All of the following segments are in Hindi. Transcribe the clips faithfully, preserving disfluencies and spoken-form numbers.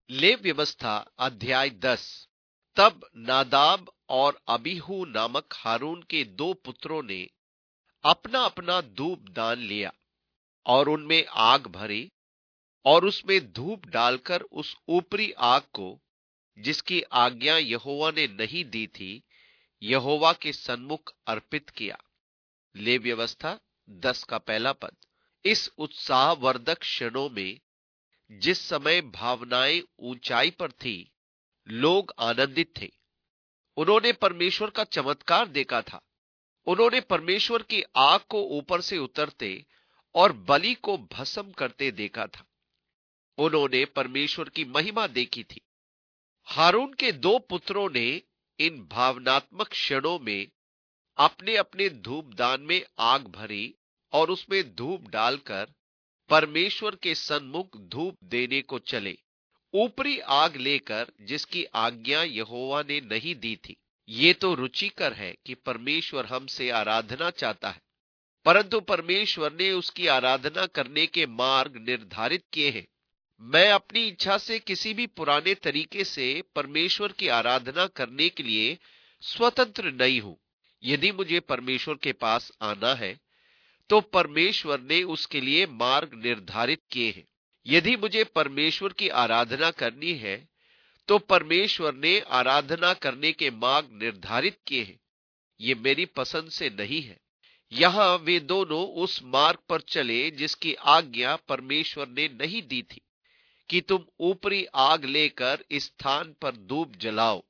लेव व्यवस्था अध्याय दस। तब नादाब और अबीहू नामक हारून के दो पुत्रों ने अपना अपना धूप दान लिया और उनमें आग भरी और उसमें धूप डालकर उस ऊपरी आग को, जिसकी आज्ञा यहोवा ने नहीं दी थी, यहोवा के सन्मुख अर्पित किया। लेव व्यवस्था दस का पहला पद। इस उत्साहवर्धक क्षणों में जिस समय भावनाएं ऊंचाई पर थी, लोग आनंदित थे। उन्होंने परमेश्वर का चमत्कार देखा था। उन्होंने परमेश्वर की आग को ऊपर से उतरते और बलि को भस्म करते देखा था। उन्होंने परमेश्वर की महिमा देखी थी। हारून के दो पुत्रों ने इन भावनात्मक क्षणों में अपने अपने धूपदान में आग भरी और उसमें धूप डालकर परमेश्वर के सन्मुख धूप देने को चले, ऊपरी आग लेकर, जिसकी आज्ञा यहोवा ने नहीं दी थी। ये तो रुचिकर है कि परमेश्वर हमसे आराधना चाहता है, परंतु परमेश्वर ने उसकी आराधना करने के मार्ग निर्धारित किए हैं। मैं अपनी इच्छा से किसी भी पुराने तरीके से परमेश्वर की आराधना करने के लिए स्वतंत्र नहीं हूं। यदि मुझे परमेश्वर के पास आना है तो परमेश्वर ने उसके लिए मार्ग निर्धारित किए हैं। यदि मुझे परमेश्वर की आराधना करनी है तो परमेश्वर ने आराधना करने के मार्ग निर्धारित किए हैं। ये मेरी पसंद से नहीं है। यहां वे दोनों उस मार्ग पर चले जिसकी आज्ञा परमेश्वर ने नहीं दी थी कि तुम ऊपरी आग लेकर इस स्थान पर धूप जलाओ।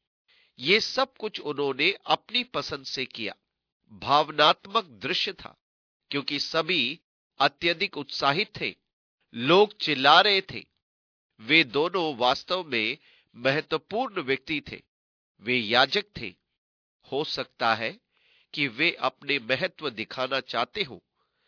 ये सब कुछ उन्होंने अपनी पसंद से किया। भावनात्मक दृश्य था, क्योंकि सभी अत्यधिक उत्साहित थे। लोग चिल्ला रहे थे। वे दोनों वास्तव में महत्वपूर्ण व्यक्ति थे। वे याजक थे। हो सकता है कि वे अपने महत्व दिखाना चाहते हो।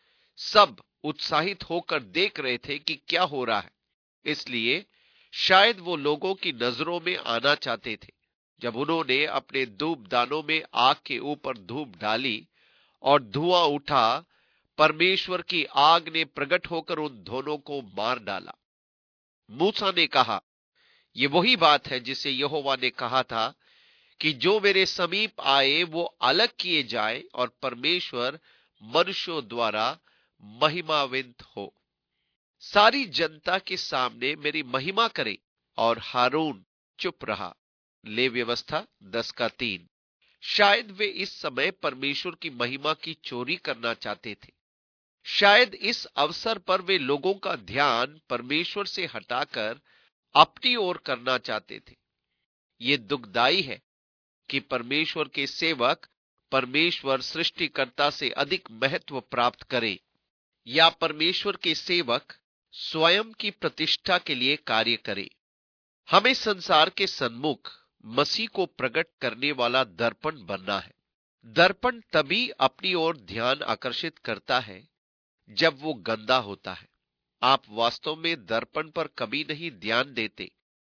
सब उत्साहित होकर देख रहे थे कि क्या हो रहा है, इसलिए शायद वो लोगों की नजरों में आना चाहते थे। जब उन्होंने अपने धूपदानों में आग के ऊपर धूप डाली और धुआं उठा, परमेश्वर की आग ने प्रकट होकर उन दोनों को मार डाला। मूसा ने कहा, ये वही बात है जिसे यहोवा ने कहा था कि जो मेरे समीप आए वो अलग किए जाए और परमेश्वर मनुष्यों द्वारा महिमावित हो। सारी जनता के सामने मेरी महिमा करे। और हारून चुप रहा। लेव व्यवस्था दस का तीन। शायद वे इस समय परमेश्वर की महिमा की चोरी करना चाहते थे। शायद इस अवसर पर वे लोगों का ध्यान परमेश्वर से हटाकर अपनी ओर करना चाहते थे। ये दुखदाई है कि परमेश्वर के सेवक परमेश्वर सृष्टिकर्ता से अधिक महत्व प्राप्त करें, या परमेश्वर के सेवक स्वयं की प्रतिष्ठा के लिए कार्य करें। हमें संसार के सन्मुख मसीह को प्रकट करने वाला दर्पण बनना है। दर्पण तभी अपनी ओर ध्यान आकर्षित करता है जब वो गंदा होता है। आप वास्तव में दर्पण पर कभी नहीं ध्यान देते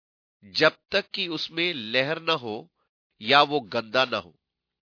जब तक कि उसमें लहर न हो या वो गंदा न हो।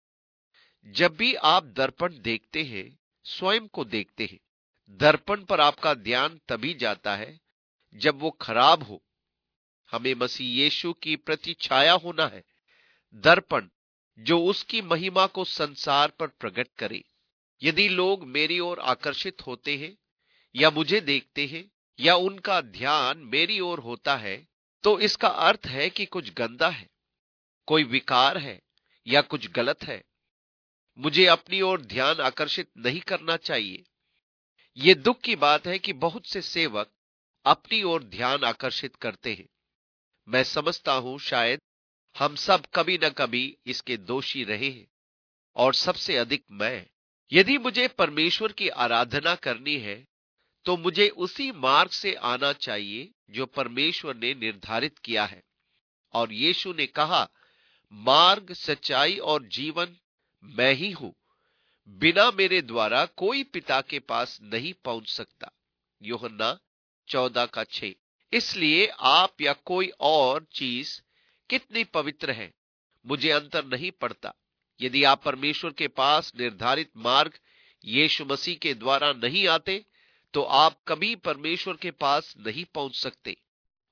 जब भी आप दर्पण देखते हैं, स्वयं को देखते हैं। दर्पण पर आपका ध्यान तभी जाता है जब वो खराब हो। हमें मसीह यीशु की प्रतिछाया होना है, दर्पण जो उसकी महिमा को संसार पर प्रकट करे। यदि लोग मेरी ओर आकर्षित होते हैं या मुझे देखते हैं या उनका ध्यान मेरी ओर होता है, तो इसका अर्थ है कि कुछ गंदा है, कोई विकार है या कुछ गलत है। मुझे अपनी ओर ध्यान आकर्षित नहीं करना चाहिए। ये दुख की बात है कि बहुत से सेवक अपनी ओर ध्यान आकर्षित करते हैं। मैं समझता हूं शायद हम सब कभी न कभी इसके दोषी रहे हैं, और सबसे अधिक मैं। यदि मुझे परमेश्वर की आराधना करनी है तो मुझे उसी मार्ग से आना चाहिए जो परमेश्वर ने निर्धारित किया है। और यीशु ने कहा, मार्ग, सच्चाई और जीवन मैं ही हूं। बिना मेरे द्वारा कोई पिता के पास नहीं पहुंच सकता। यूहन्ना चौदह का छह। इसलिए आप या कोई और चीज कितनी पवित्र है, मुझे अंतर नहीं पड़ता। यदि आप परमेश्वर के पास निर्धारित मार्ग यीशु मसीह के द्वारा नहीं आते, तो आप कभी परमेश्वर के पास नहीं पहुंच सकते।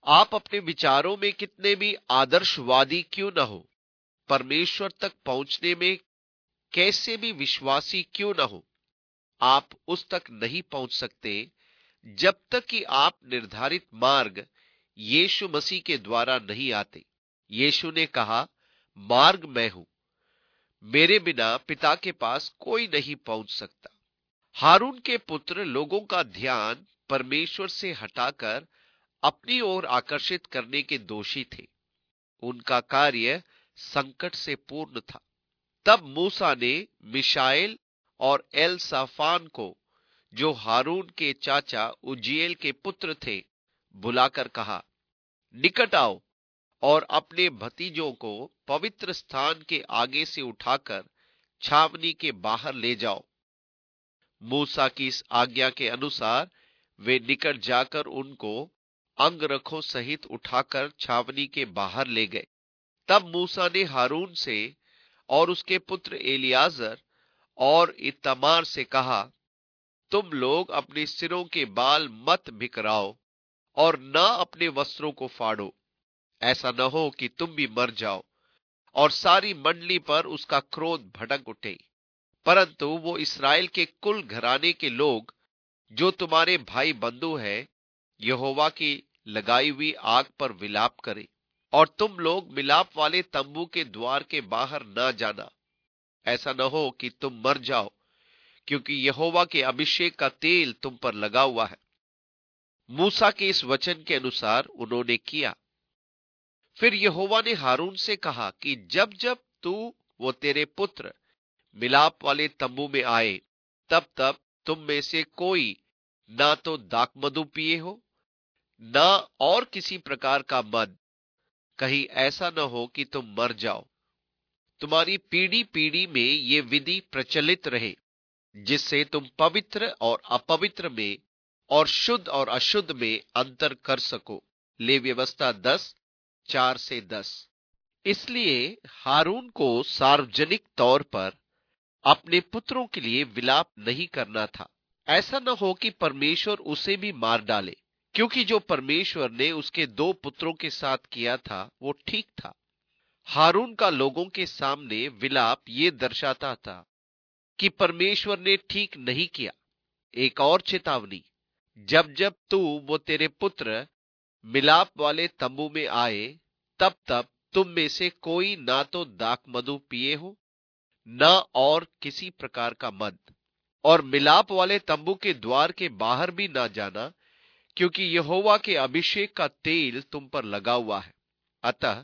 आप अपने विचारों में कितने भी आदर्शवादी क्यों न हो, परमेश्वर तक पहुंचने में कैसे भी विश्वासी क्यों न हो, आप उस तक नहीं पहुंच सकते जब तक कि आप निर्धारित मार्ग यीशु मसीह के द्वारा नहीं आते। यीशु ने कहा, मार्ग मैं हूं, मेरे बिना पिता के पास कोई नहीं पहुंच सकता। हारून के पुत्र लोगों का ध्यान परमेश्वर से हटाकर अपनी ओर आकर्षित करने के दोषी थे। उनका कार्य संकट से पूर्ण था। तब मूसा ने मिशाएल और एल साफान को, जो हारून के चाचा उज्जिएल के पुत्र थे, बुलाकर कहा, निकट आओ और अपने भतीजों को पवित्र स्थान के आगे से उठाकर छावनी के बाहर ले जाओ। मूसा की इस आज्ञा के अनुसार वे निकट जाकर उनको अंगरखों सहित उठाकर छावनी के बाहर ले गए। तब मूसा ने हारून से और उसके पुत्र एलियाजर और इत्तमार से कहा, तुम लोग अपने सिरों के बाल मत बिखराओ और न अपने वस्त्रों को फाड़ो, ऐसा न हो कि तुम भी मर जाओ और सारी मंडली पर उसका क्रोध भड़क उठे। परंतु वो इस्राएल के कुल घराने के लोग, जो तुम्हारे भाई बंधु है, यहोवा की लगाई हुई आग पर विलाप करे, और तुम लोग मिलाप वाले तंबू के द्वार के बाहर न जाना, ऐसा न हो कि तुम मर जाओ, क्योंकि यहोवा के अभिषेक का तेल तुम पर लगा हुआ है। मूसा के इस वचन के अनुसार उन्होंने किया। फिर यहोवा ने हारून से कहा कि जब जब तू वो तेरे पुत्र मिलाप वाले तंबू में आए, तब तब तुम में से कोई ना तो दाखमधु पिए हो, ना और किसी प्रकार का मद, कहीं ऐसा न हो कि तुम मर जाओ। तुम्हारी पीढ़ी पीढ़ी में ये विधि प्रचलित रहे, जिससे तुम पवित्र और अपवित्र में और शुद्ध और अशुद्ध में अंतर कर सको। लेवी व्यवस्था दस चार से दस। इसलिए हारून को सार्वजनिक तौर पर अपने पुत्रों के लिए विलाप नहीं करना था। ऐसा न हो कि परमेश्वर उसे भी मार डाले, क्योंकि जो परमेश्वर ने उसके दो पुत्रों के साथ किया था वो ठीक था। हारून का लोगों के सामने विलाप ये दर्शाता था कि परमेश्वर ने ठीक नहीं किया। एक और चेतावनी, जब जब तू वो तेरे पुत्र मिलाप वाले तंबू में आए, तब तब तुम में से कोई ना तो दाखमधु पिए हो, न और किसी प्रकार का मद, और मिलाप वाले तंबू के द्वार के बाहर भी ना जाना, क्योंकि यहोवा के अभिषेक का तेल तुम पर लगा हुआ है। अतः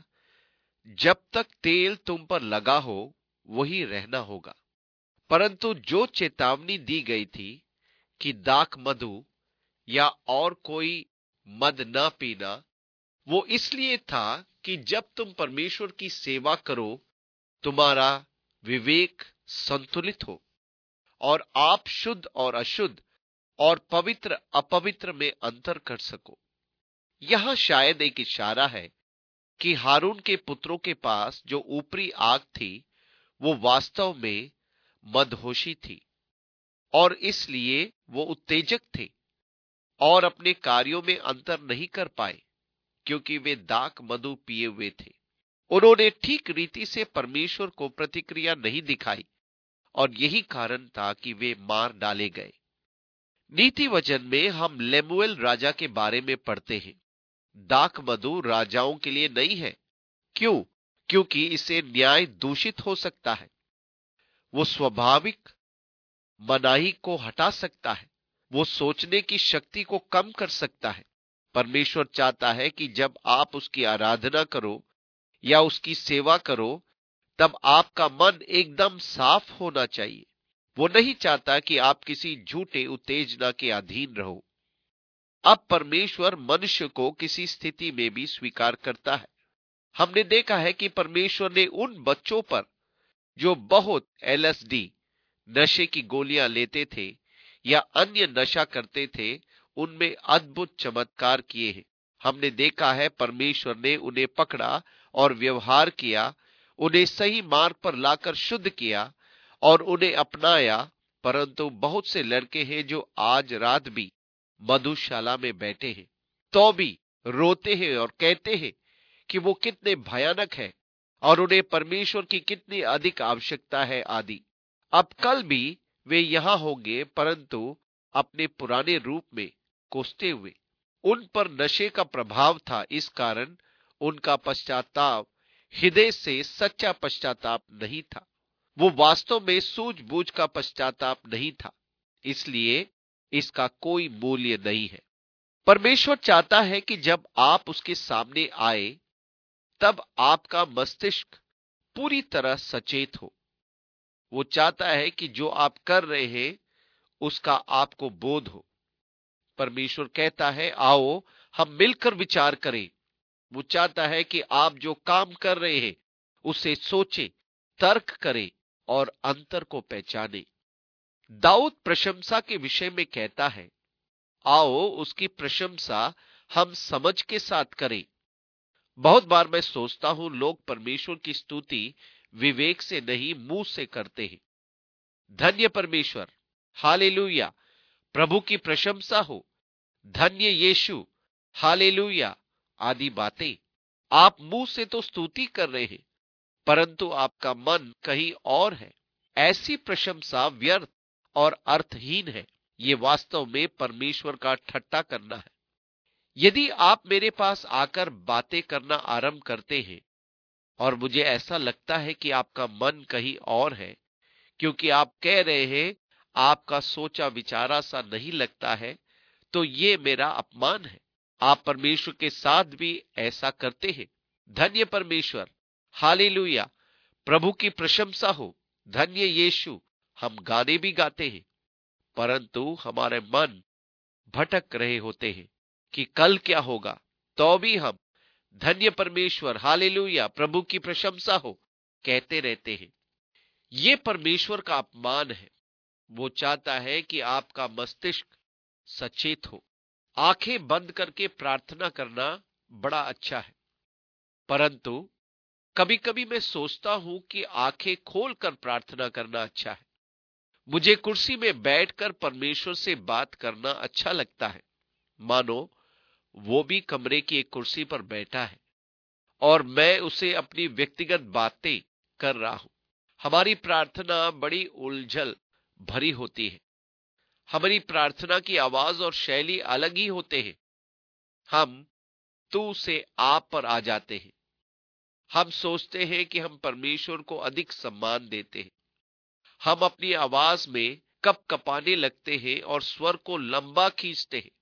जब तक तेल तुम पर लगा हो वही रहना होगा। परंतु जो चेतावनी दी गई थी कि दाखमधु या और कोई मद न पीना, वो इसलिए था कि जब तुम परमेश्वर की सेवा करो, तुम्हारा विवेक संतुलित हो और आप शुद्ध और अशुद्ध और पवित्र अपवित्र में अंतर कर सको। यह शायद एक इशारा है कि हारून के पुत्रों के पास जो ऊपरी आग थी वो वास्तव में मदहोशी थी, और इसलिए वो उत्तेजक थे और अपने कार्यों में अंतर नहीं कर पाए, क्योंकि वे दाख मधु पिए हुए थे। उन्होंने ठीक रीति से परमेश्वर को प्रतिक्रिया नहीं दिखाई, और यही कारण था कि वे मार डाले गए। नीति वचन में हम लेमुएल राजा के बारे में पढ़ते हैं। दाख मधु राजाओं के लिए नहीं है। क्यों? क्योंकि इसे न्याय दूषित हो सकता है। वो स्वाभाविक मनाही को हटा सकता है। वो सोचने की शक्ति को कम कर सकता है। परमेश्वर चाहता है कि जब आप उसकी आराधना करो या उसकी सेवा करो, तब आपका मन एकदम साफ होना चाहिए। वो नहीं चाहता कि आप किसी झूठे उत्तेजना के अधीन रहो। अब परमेश्वर मनुष्य को किसी स्थिति में भी स्वीकार करता है। हमने देखा है कि परमेश्वर ने उन बच्चों पर जो बहुत एलएसडी नशे की गोलियां लेते थे या अन्य नशा करते थे, उनमें अद्भुत चमत्कार किए हैं। हमने देखा है परमेश्वर ने उन्हें पकड़ा और व्यवहार किया, उन्हें सही मार्ग पर लाकर शुद्ध किया और उन्हें अपनाया। परंतु बहुत से लड़के हैं जो आज रात भी मधुशाला में बैठे हैं, तो भी रोते हैं और कहते हैं कि वो कितने भयानक है और उन्हें परमेश्वर की कितनी अधिक आवश्यकता है आदि। अब कल भी वे यहां होंगे, परंतु अपने पुराने रूप में कोसते हुए। उन पर नशे का प्रभाव था, इस कारण उनका पश्चाताप हृदय से सच्चा पश्चाताप नहीं था। वो वास्तव में सूझबूझ का पश्चाताप नहीं था, इसलिए इसका कोई मूल्य नहीं है। परमेश्वर चाहता है कि जब आप उसके सामने आए तब आपका मस्तिष्क पूरी तरह सचेत हो। वो चाहता है कि जो आप कर रहे हैं उसका आपको बोध हो। परमेश्वर कहता है, आओ हम मिलकर विचार करें। वो चाहता है कि आप जो काम कर रहे हैं उसे सोचें, तर्क करें और अंतर को पहचानें। दाऊद प्रशंसा के विषय में कहता है, आओ उसकी प्रशंसा हम समझ के साथ करें। बहुत बार मैं सोचता हूं, लोग परमेश्वर की स्तुति विवेक से नहीं, मुंह से करते हैं। धन्य परमेश्वर, हालेलुया, प्रभु की प्रशंसा हो, धन्य यीशु, हालेलुया आदि बातें आप मुंह से तो स्तुति कर रहे हैं, परंतु आपका मन कहीं और है। ऐसी प्रशंसा व्यर्थ और अर्थहीन है। ये वास्तव में परमेश्वर का ठट्टा करना है। यदि आप मेरे पास आकर बातें करना आरंभ करते हैं और मुझे ऐसा लगता है कि आपका मन कहीं और है, क्योंकि आप कह रहे हैं आपका सोचा विचारा सा नहीं लगता है, तो ये मेरा अपमान है। आप परमेश्वर के साथ भी ऐसा करते हैं। धन्य परमेश्वर, हालेलुया, प्रभु की प्रशंसा हो, धन्य यीशु, हम गाने भी गाते हैं, परंतु हमारे मन भटक रहे होते हैं कि कल क्या होगा। तो भी हम धन्य परमेश्वर, हालेलुया, प्रभु की प्रशंसा हो कहते रहते हैं। ये परमेश्वर का अपमान है। वो चाहता है कि आपका मस्तिष्क सचेत हो। आंखें बंद करके प्रार्थना करना बड़ा अच्छा है, परंतु कभी कभी मैं सोचता हूं कि आंखें खोलकर प्रार्थना करना अच्छा है। मुझे कुर्सी में बैठकर परमेश्वर से बात करना अच्छा लगता है, मानो वो भी कमरे की एक कुर्सी पर बैठा है और मैं उसे अपनी व्यक्तिगत बातें कर रहा हूं। हमारी प्रार्थना बड़ी उलझल भरी होती है। हमारी प्रार्थना की आवाज और शैली अलग ही होते हैं। हम तू से आप पर आ जाते हैं। हम सोचते हैं कि हम परमेश्वर को अधिक सम्मान देते हैं। हम अपनी आवाज में कप कपाने लगते हैं और स्वर को लंबा खींचते हैं।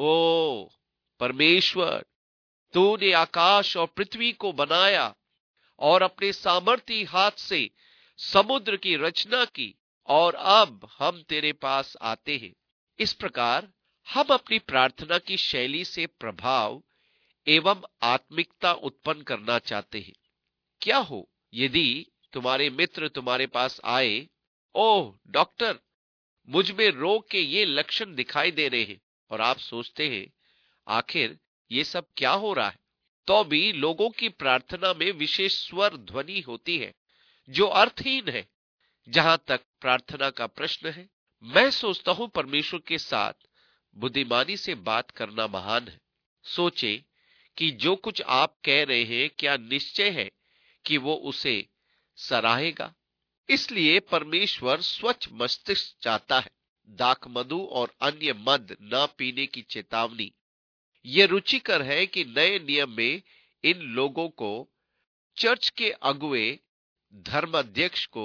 ओ परमेश्वर, तूने आकाश और पृथ्वी को बनाया और अपने सामर्थी हाथ से समुद्र की रचना की, और अब हम तेरे पास आते हैं। इस प्रकार हम अपनी प्रार्थना की शैली से प्रभाव एवं आत्मिकता उत्पन्न करना चाहते हैं। क्या हो यदि तुम्हारे मित्र तुम्हारे पास आए, ओह डॉक्टर, मुझ में रोग के ये लक्षण दिखाई दे रहे हैं, और आप सोचते हैं आखिर ये सब क्या हो रहा है। तो भी लोगों की प्रार्थना में विशेष स्वर ध्वनि होती है जो अर्थहीन है। जहां तक प्रार्थना का प्रश्न है, मैं सोचता हूं परमेश्वर के साथ बुद्धिमानी से बात करना महान है। सोचे कि जो कुछ आप कह रहे हैं, क्या निश्चय है कि वो उसे सराहेगा। इसलिए परमेश्वर स्वच्छ मस्तिष्क चाहता है। दाखमधु और अन्य मद न पीने की चेतावनी। यह रुचिकर है कि नए नियम में इन लोगों को, चर्च के अगुए धर्माध्यक्ष को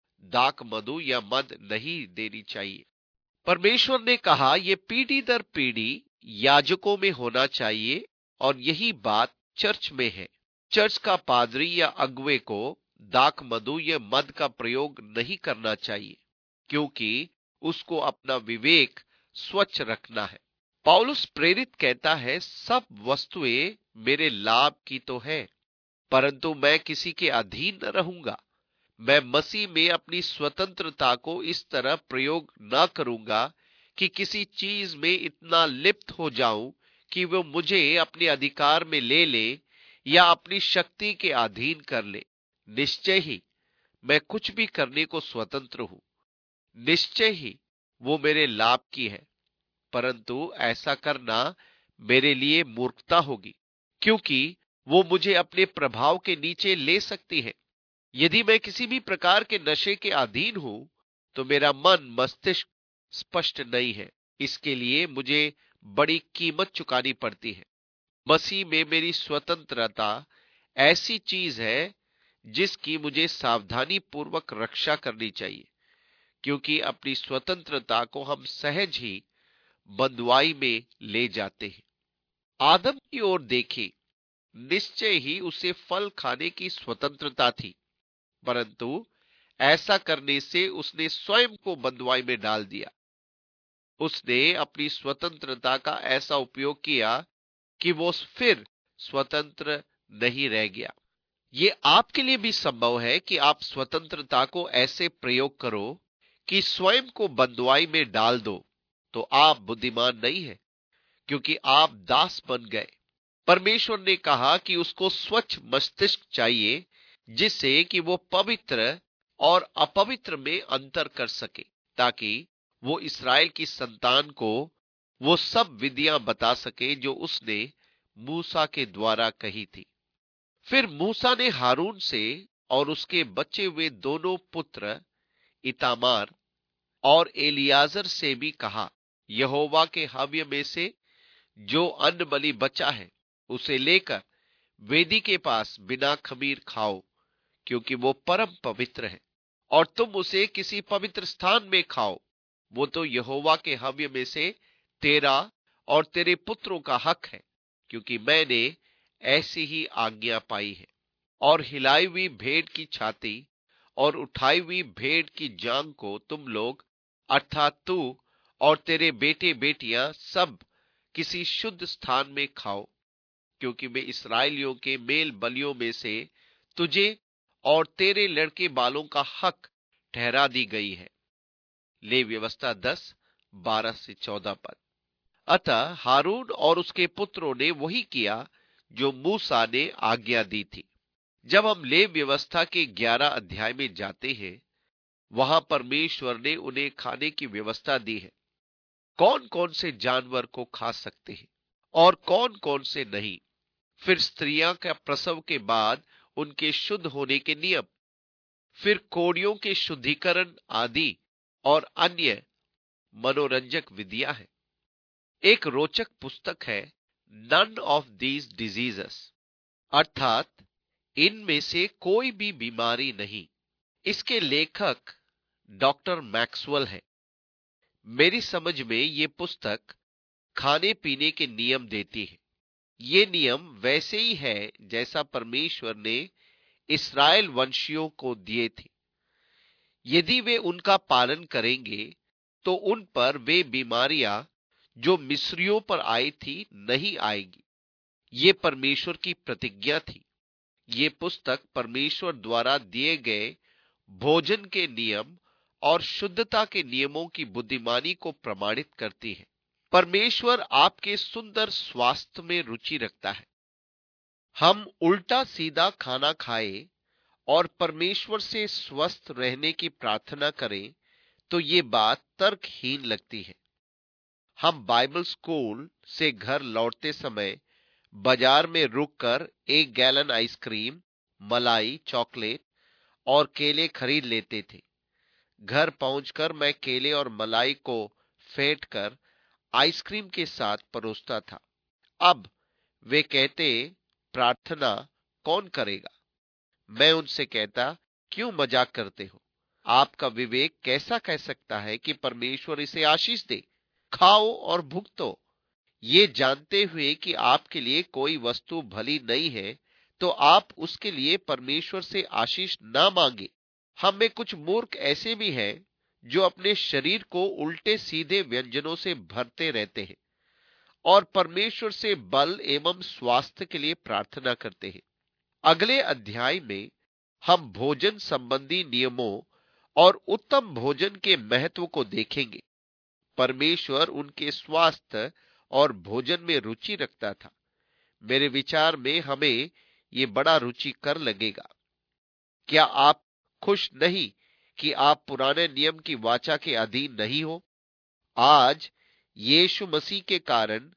दाखमधु या मद नहीं देनी चाहिए। परमेश्वर ने कहा यह पीढ़ी दर पीढ़ी याजकों में होना चाहिए, और यही बात चर्च में है। चर्च का पादरी या अगुए को दाखमधु या मद का प्रयोग नहीं करना चाहिए, क्योंकि उसको अपना विवेक स्वच्छ रखना है। पौलुस प्रेरित कहता है, सब वस्तुएं मेरे लाभ की तो है, परंतु मैं किसी के अधीन न रहूंगा। मैं मसीह में अपनी स्वतंत्रता को इस तरह प्रयोग न करूंगा कि किसी चीज में इतना लिप्त हो जाऊं कि वो मुझे अपने अधिकार में ले ले या अपनी शक्ति के अधीन कर ले। निश्चय ही मैं कुछ भी करने को स्वतंत्र हूं, निश्चय ही वो मेरे लाभ की है, परंतु ऐसा करना मेरे लिए मूर्खता होगी, क्योंकि वो मुझे अपने प्रभाव के नीचे ले सकती है। यदि मैं किसी भी प्रकार के नशे के अधीन हूं, तो मेरा मन मस्तिष्क स्पष्ट नहीं है। इसके लिए मुझे बड़ी कीमत चुकानी पड़ती है। मसीह में मेरी स्वतंत्रता ऐसी चीज है जिसकी मुझे सावधानी पूर्वक रक्षा करनी चाहिए, क्योंकि अपनी स्वतंत्रता को हम सहज ही बंधुआई में ले जाते हैं। आदम की ओर देखें, निश्चय ही उसे फल खाने की स्वतंत्रता थी, परंतु ऐसा करने से उसने स्वयं को बंधुआई में डाल दिया। उसने अपनी स्वतंत्रता का ऐसा उपयोग किया कि वो फिर स्वतंत्र नहीं रह गया। ये आपके लिए भी संभव है कि आप स्वतंत्रता को ऐसे प्रयोग करो कि स्वयं को बंधुआई में डाल दो, तो आप बुद्धिमान नहीं है, क्योंकि आप दास बन गए। परमेश्वर ने कहा कि उसको स्वच्छ मस्तिष्क चाहिए, जिससे कि वो पवित्र और अपवित्र में अंतर कर सके, ताकि वो इस्राएल की संतान को वो सब विधियां बता सके जो उसने मूसा के द्वारा कही थी। फिर मूसा ने हारून से और उसके बचे हुए दोनों पुत्र इतामार और एलियाजर से भी कहा, यहोवा के हव्य में से जो अन्न बलि बचा है उसे लेकर वेदी के पास बिना खमीर खाओ, क्योंकि वो परम पवित्र है। और तुम उसे किसी पवित्र स्थान में खाओ, वो तो यहोवा के हव्य में से तेरा और तेरे पुत्रों का हक है, क्योंकि मैंने ऐसी ही आज्ञा पाई है। और हिलाई हुई भेड़ की छाती और उठाई हुई भेड़ की जांग को तुम लोग, अर्थात तू और तेरे बेटे बेटियां सब किसी शुद्ध स्थान में खाओ, क्योंकि मैं इस्राएलियों के मेल बलियों में से तुझे और तेरे लड़के बालों का हक ठहरा दी गई है। ले व्यवस्था दस बारह से चौदह पद। अतः हारून और उसके पुत्रों ने वही किया जो मूसा ने आज्ञा दी थी। जब हम ले व्यवस्था के ग्यारह अध्याय में जाते हैं, वहां परमेश्वर ने उन्हें खाने की व्यवस्था दी है। कौन कौन से जानवर को खा सकते हैं और कौन कौन से नहीं। फिर स्त्रियां का प्रसव के बाद उनके शुद्ध होने के नियम, फिर कोड़ियों के शुद्धिकरण आदि और अन्य मनोरंजक विधियां हैं। एक रोचक पुस्तक है नन ऑफ दीज डिजीजेस, अर्थात इनमें से कोई भी बीमारी नहीं। इसके लेखक डॉक्टर मैक्सवेल है। मेरी समझ में ये पुस्तक खाने पीने के नियम देती है। ये नियम वैसे ही है जैसा परमेश्वर ने इस्राएल वंशियों को दिए थे। यदि वे उनका पालन करेंगे तो उन पर वे बीमारियां जो मिस्रियों पर आई थी नहीं आएगी। ये परमेश्वर की प्रतिज्ञा थी। ये पुस्तक परमेश्वर द्वारा दिए गए भोजन के नियम और शुद्धता के नियमों की बुद्धिमानी को प्रमाणित करती है। परमेश्वर आपके सुंदर स्वास्थ्य में रुचि रखता है। हम उल्टा सीधा खाना खाएं और परमेश्वर से स्वस्थ रहने की प्रार्थना करें तो ये बात तर्कहीन लगती है। हम बाइबल स्कूल से घर लौटते समय बाजार में रुककर एक गैलन आइसक्रीम, मलाई, चॉकलेट और केले खरीद लेते थे। घर पहुंचकर मैं केले और मलाई को फेंटकर आइसक्रीम के साथ परोसता था। अब वे कहते, प्रार्थना कौन करेगा? मैं उनसे कहता, क्यों मजाक करते हो? आपका विवेक कैसा कह सकता है कि परमेश्वर इसे आशीष दे? खाओ और भुगतो। ये जानते हुए कि आपके लिए कोई वस्तु भली नहीं है, तो आप उसके लिए परमेश्वर से आशीष ना मांगे। हम में कुछ मूर्ख ऐसे भी हैं जो अपने शरीर को उल्टे सीधे व्यंजनों से भरते रहते हैं और परमेश्वर से बल एवं स्वास्थ्य के लिए प्रार्थना करते हैं। अगले अध्याय में हम भोजन संबंधी नियमों और उत्तम भोजन के महत्व को देखेंगे। परमेश्वर उनके स्वास्थ्य और भोजन में रुचि रखता था। मेरे विचार में हमें ये बड़ा रुचिकर लगेगा। क्या आप खुश नहीं कि आप पुराने नियम की वाचा के अधीन नहीं हो? आज यीशु मसीह के कारण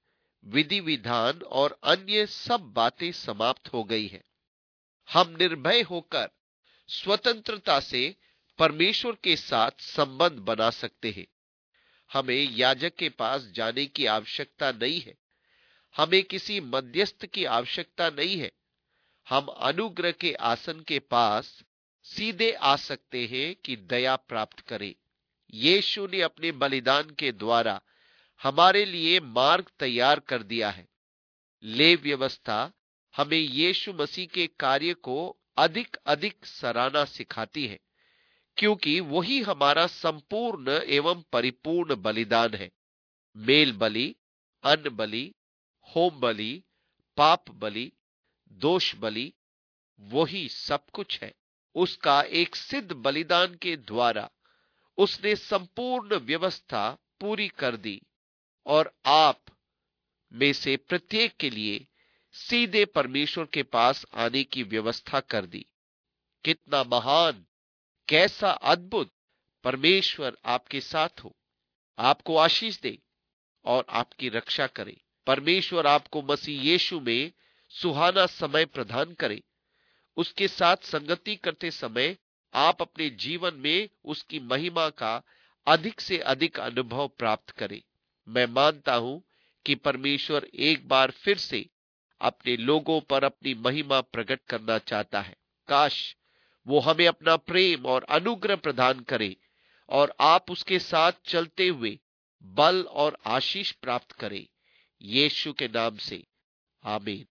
विधि विधान और अन्य सब बातें समाप्त हो गई है। हम निर्भय होकर स्वतंत्रता से परमेश्वर के साथ संबंध बना सकते हैं। हमें याजक के पास जाने की आवश्यकता नहीं है। हमें किसी मध्यस्थ की आवश्यकता नहीं है। हम अनुग्रह के आसन के पास सीधे आ सकते हैं कि दया प्राप्त करें। यीशु ने अपने बलिदान के द्वारा हमारे लिए मार्ग तैयार कर दिया है। लेव व्यवस्था हमें यीशु मसीह के कार्य को अधिक अधिक सराहना सिखाती है, क्योंकि वही हमारा संपूर्ण एवं परिपूर्ण बलिदान है। मेल बलि, अन्न बलि, होम बलि, पाप बलि, दोष बलि, वही सब कुछ है। उसका एक सिद्ध बलिदान के द्वारा उसने संपूर्ण व्यवस्था पूरी कर दी और आप में से प्रत्येक के लिए सीधे परमेश्वर के पास आने की व्यवस्था कर दी। कितना महान, कैसा अद्भुत परमेश्वर आपके साथ हो। आपको आशीष दे और आपकी रक्षा करे। परमेश्वर आपको मसीह यीशु में सुहाना समय प्रदान करे। उसके साथ संगति करते समय आप अपने जीवन में उसकी महिमा का अधिक से अधिक अनुभव प्राप्त करें। मैं मानता हूं कि परमेश्वर एक बार फिर से अपने लोगों पर अपनी महिमा प्रकट करना चाहता है। काश वो हमें अपना प्रेम और अनुग्रह प्रदान करे और आप उसके साथ चलते हुए बल और आशीष प्राप्त करें। यीशु के नाम से आमीन।